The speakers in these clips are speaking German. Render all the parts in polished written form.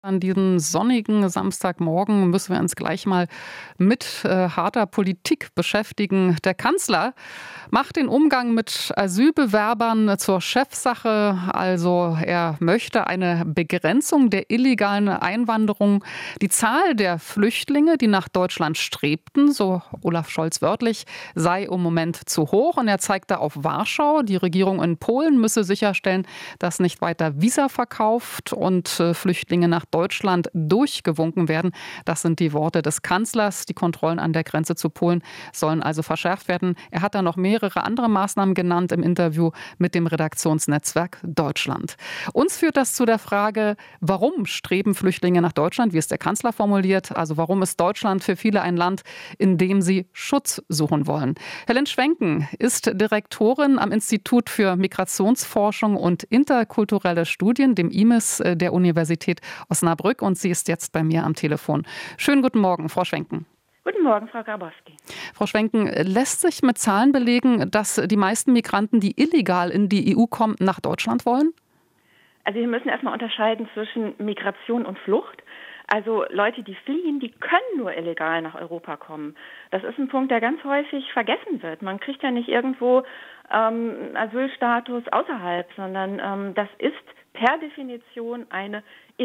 An diesem sonnigen Samstagmorgen müssen wir uns gleich mal mit harter Politik beschäftigen. Der Kanzler macht den Umgang mit Asylbewerbern zur Chefsache. Also er möchte eine Begrenzung der illegalen Einwanderung. Die Zahl der Flüchtlinge, die nach Deutschland strebten, so Olaf Scholz wörtlich, sei im Moment zu hoch. Und er zeigte auf Warschau. Die Regierung in Polen müsse sicherstellen, dass nicht weiter Visa verkauft und Flüchtlinge nach Deutschland durchgewunken werden. Das sind die Worte des Kanzlers. Die Kontrollen an der Grenze zu Polen sollen also verschärft werden. Er hat da noch mehrere andere Maßnahmen genannt im Interview mit dem Redaktionsnetzwerk Deutschland. Uns führt das zu der Frage, warum streben Flüchtlinge nach Deutschland, wie es der Kanzler formuliert? Also warum ist Deutschland für viele ein Land, in dem sie Schutz suchen wollen? Helen Schwenken ist Direktorin am Institut für Migrationsforschung und interkulturelle Studien, dem IMIS der Universität Osnabrück, und sie ist jetzt bei mir am Telefon. Schönen guten Morgen, Frau Schwenken. Guten Morgen, Frau Grabowski. Frau Schwenken, lässt sich mit Zahlen belegen, dass die meisten Migranten, die illegal in die EU kommen, nach Deutschland wollen? Also wir müssen erstmal unterscheiden zwischen Migration und Flucht. Also Leute, die fliehen, die können nur illegal nach Europa kommen. Das ist ein Punkt, der ganz häufig vergessen wird. Man kriegt ja nicht irgendwo Asylstatus außerhalb, sondern das ist per Definition eine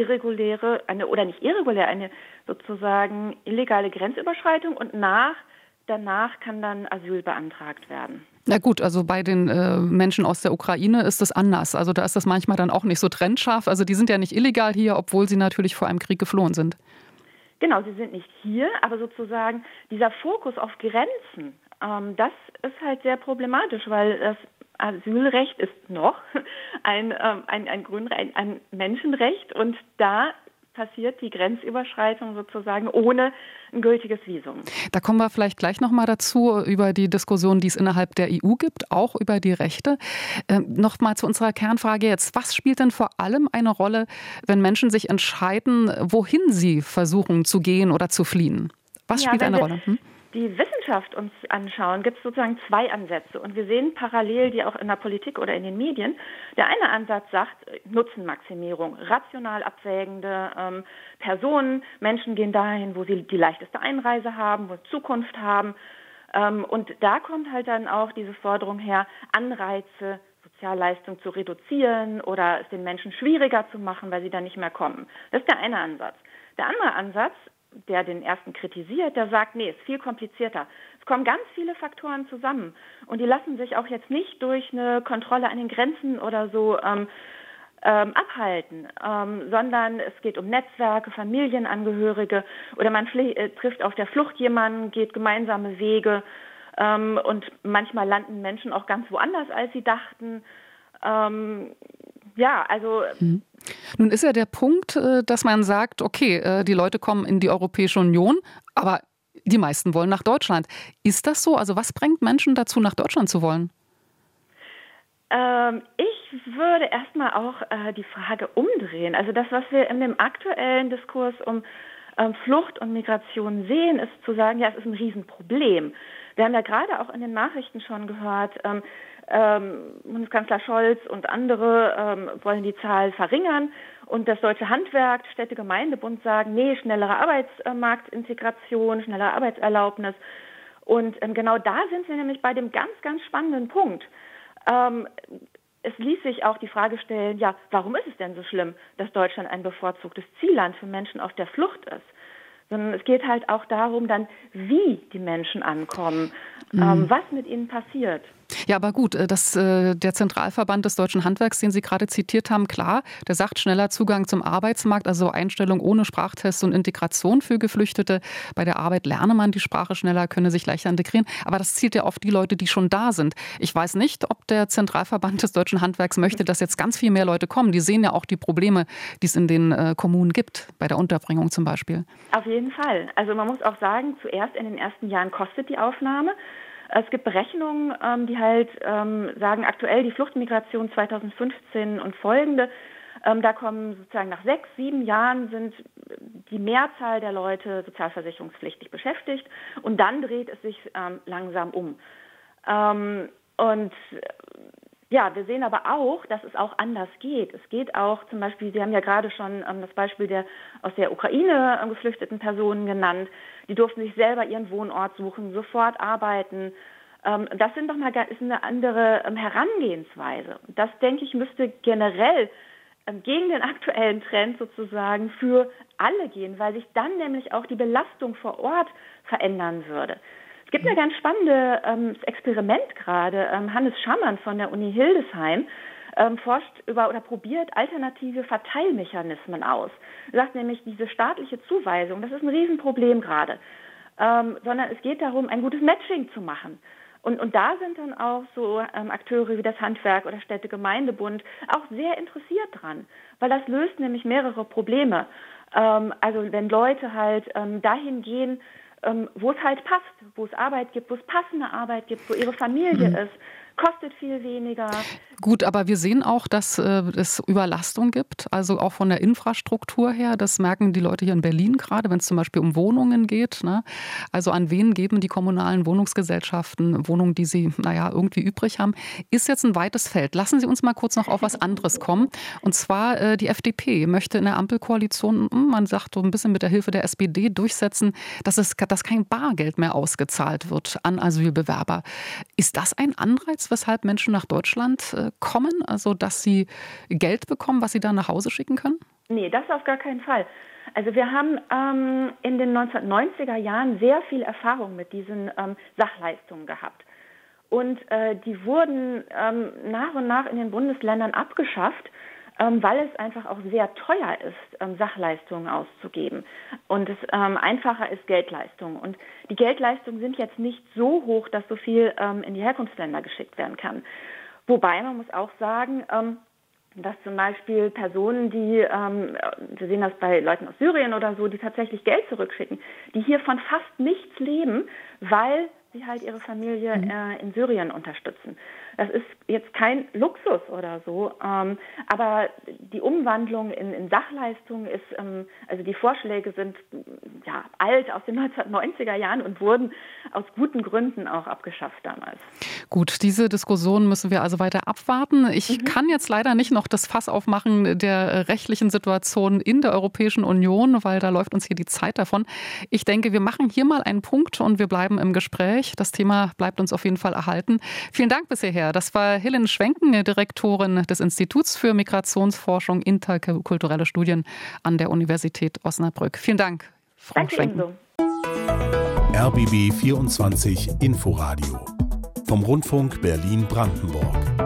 sozusagen illegale Grenzüberschreitung, und danach kann dann Asyl beantragt werden. Na gut, also bei den Menschen aus der Ukraine ist das anders. Also da ist das manchmal dann auch nicht so trennscharf. Also die sind ja nicht illegal hier, obwohl sie natürlich vor einem Krieg geflohen sind. Genau, sie sind nicht hier, aber sozusagen dieser Fokus auf Grenzen, das ist halt sehr problematisch, weil das Asylrecht ist noch ein Menschenrecht, und da passiert die Grenzüberschreitung sozusagen ohne ein gültiges Visum. Da kommen wir vielleicht gleich noch mal dazu, über die Diskussion, die es innerhalb der EU gibt, auch über die Rechte. Noch mal zu unserer Kernfrage jetzt. Was spielt denn vor allem eine Rolle, wenn Menschen sich entscheiden, wohin sie versuchen zu gehen oder zu fliehen? Was spielt eine Rolle? Die Wissenschaft uns anschauen, gibt es sozusagen zwei Ansätze. Und wir sehen parallel die auch in der Politik oder in den Medien. Der eine Ansatz sagt Nutzenmaximierung, rational abwägende Personen. Menschen gehen dahin, wo sie die leichteste Einreise haben, wo sie Zukunft haben. Und da kommt halt dann auch diese Forderung her, Anreize, Sozialleistung zu reduzieren oder es den Menschen schwieriger zu machen, weil sie dann nicht mehr kommen. Das ist der eine Ansatz. Der andere Ansatz, der den ersten kritisiert, der sagt, nee, ist viel komplizierter. Es kommen ganz viele Faktoren zusammen, und die lassen sich auch jetzt nicht durch eine Kontrolle an den Grenzen oder so abhalten, sondern es geht um Netzwerke, Familienangehörige, oder man trifft auf der Flucht jemanden, geht gemeinsame Wege, und manchmal landen Menschen auch ganz woanders, als sie dachten. Nun ist ja der Punkt, dass man sagt, okay, die Leute kommen in die Europäische Union, aber die meisten wollen nach Deutschland. Ist das so? Also was bringt Menschen dazu, nach Deutschland zu wollen? Ich würde erstmal auch die Frage umdrehen. Also das, was wir in dem aktuellen Diskurs um Flucht und Migration sehen, ist zu sagen, ja, es ist ein Riesenproblem. Wir haben ja gerade auch in den Nachrichten schon gehört, Bundeskanzler Scholz und andere wollen die Zahl verringern, und das Deutsche Handwerk, Städte, Gemeindebund sagen, nee, schnellere Arbeitsmarktintegration, schnellere Arbeitserlaubnis. Und genau da sind wir nämlich bei dem ganz, ganz spannenden Punkt. Es ließ sich auch die Frage stellen, ja, warum ist es denn so schlimm, dass Deutschland ein bevorzugtes Zielland für Menschen auf der Flucht ist? Sondern es geht halt auch darum, dann, wie die Menschen ankommen, was mit ihnen passiert. Ja, aber gut, der Zentralverband des Deutschen Handwerks, den Sie gerade zitiert haben, klar, der sagt schneller Zugang zum Arbeitsmarkt, also Einstellung ohne Sprachtests und Integration für Geflüchtete. Bei der Arbeit lerne man die Sprache schneller, könne sich leichter integrieren. Aber das zielt ja auf die Leute, die schon da sind. Ich weiß nicht, ob der Zentralverband des Deutschen Handwerks möchte, dass jetzt ganz viel mehr Leute kommen. Die sehen ja auch die Probleme, die es in den Kommunen gibt, bei der Unterbringung zum Beispiel. Auf jeden Fall. Also man muss auch sagen, zuerst in den ersten Jahren kostet die Aufnahme. Es gibt Berechnungen, die halt sagen, aktuell die Fluchtmigration 2015 und folgende, da kommen sozusagen nach 6, 7 Jahren sind die Mehrzahl der Leute sozialversicherungspflichtig beschäftigt, und dann dreht es sich langsam um. Und Ja, wir sehen aber auch, dass es auch anders geht. Es geht auch zum Beispiel, Sie haben ja gerade schon das Beispiel der aus der Ukraine geflüchteten Personen genannt. Die durften sich selber ihren Wohnort suchen, sofort arbeiten. Das ist eine andere Herangehensweise. Das, denke ich, müsste generell gegen den aktuellen Trend sozusagen für alle gehen, weil sich dann nämlich auch die Belastung vor Ort verändern würde. Es gibt ein ganz spannendes Experiment gerade. Hannes Schammann von der Uni Hildesheim forscht über oder probiert alternative Verteilmechanismen aus. Er sagt nämlich, diese staatliche Zuweisung, das ist ein Riesenproblem gerade, sondern es geht darum, ein gutes Matching zu machen. Und da sind dann auch so Akteure wie das Handwerk oder Städte-Gemeindebund auch sehr interessiert dran, weil das löst nämlich mehrere Probleme. Also wenn Leute halt dahin gehen, wo es halt passt, wo es Arbeit gibt, wo es passende Arbeit gibt, wo ihre Familie ist, kostet viel weniger. Gut, aber wir sehen auch, dass es Überlastung gibt, also auch von der Infrastruktur her. Das merken die Leute hier in Berlin gerade, wenn es zum Beispiel um Wohnungen geht. Ne? Also an wen geben die kommunalen Wohnungsgesellschaften Wohnungen, die sie irgendwie übrig haben, ist jetzt ein weites Feld. Lassen Sie uns mal kurz noch auf was anderes kommen. Und zwar die FDP möchte in der Ampelkoalition, man sagt so ein bisschen mit der Hilfe der SPD, durchsetzen, dass kein Bargeld mehr ausgezahlt wird an Asylbewerber. Ist das ein Anreiz, weshalb Menschen nach Deutschland kommen, also dass sie Geld bekommen, was sie dann nach Hause schicken können? Nee, das auf gar keinen Fall. Also wir haben in den 1990er Jahren sehr viel Erfahrung mit diesen Sachleistungen gehabt. Und die wurden nach und nach in den Bundesländern abgeschafft, weil es einfach auch sehr teuer ist, Sachleistungen auszugeben. Und es einfacher ist Geldleistungen. Und die Geldleistungen sind jetzt nicht so hoch, dass so viel in die Herkunftsländer geschickt werden kann. Wobei man muss auch sagen, dass zum Beispiel Personen, wir sehen das bei Leuten aus Syrien oder so, die tatsächlich Geld zurückschicken, die hier von fast nichts leben, weil sie halt ihre Familie in Syrien unterstützen. Das ist jetzt kein Luxus oder so, aber die Umwandlung in Sachleistungen ist, also die Vorschläge sind alt aus den 1990er Jahren und wurden aus guten Gründen auch abgeschafft damals. Gut, diese Diskussion müssen wir also weiter abwarten. Ich kann jetzt leider nicht noch das Fass aufmachen der rechtlichen Situation in der Europäischen Union, weil da läuft uns hier die Zeit davon. Ich denke, wir machen hier mal einen Punkt und wir bleiben im Gespräch. Das Thema bleibt uns auf jeden Fall erhalten. Vielen Dank bis hierher. Das war Helen Schwenken, Direktorin des Instituts für Migrationsforschung, interkulturelle Studien an der Universität Osnabrück. Vielen Dank, Frau Schwenken. RBB 24 Inforadio vom Rundfunk Berlin-Brandenburg.